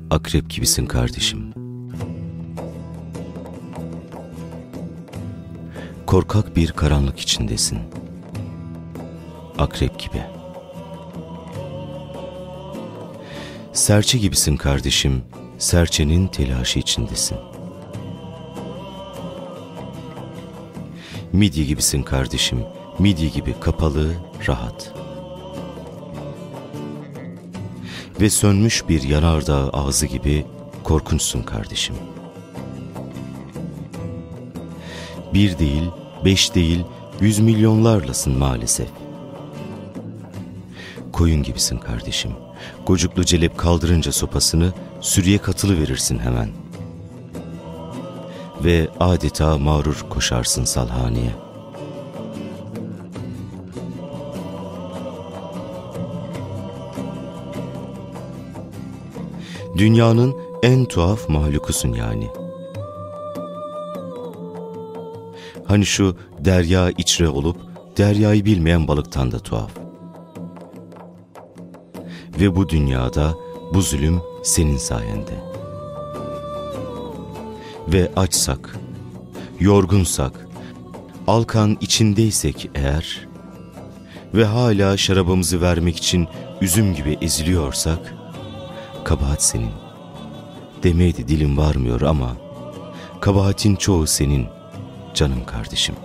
Akrep gibisin kardeşim. Korkak bir karanlık içindesin. Akrep gibi. Serçe gibisin kardeşim. Serçenin telaşı içindesin. Midye gibisin kardeşim. Midye gibi kapalı, rahat. Ve sönmüş bir yanardağ ağzı gibi korkunçsun kardeşim. Bir değil, 5 değil, 100 milyonlarlasın maalesef. Koyun gibisin kardeşim. Gocuklu celep kaldırınca sopasını sürüye katılıverirsin hemen. Ve adeta mağrur koşarsın salhaneye. Dünyanın en tuhaf mahlukusun yani. Hani şu derya içre olup deryayı bilmeyen balıktan da tuhaf. Ve bu dünyada bu zulüm senin sayende. Ve açsak, yorgunsak, alkan içindeysek eğer ve hala şarabımızı vermek için üzüm gibi eziliyorsak, kabahat senin. Demeye de dilim varmıyor ama kabahatin çoğu senin canım kardeşim.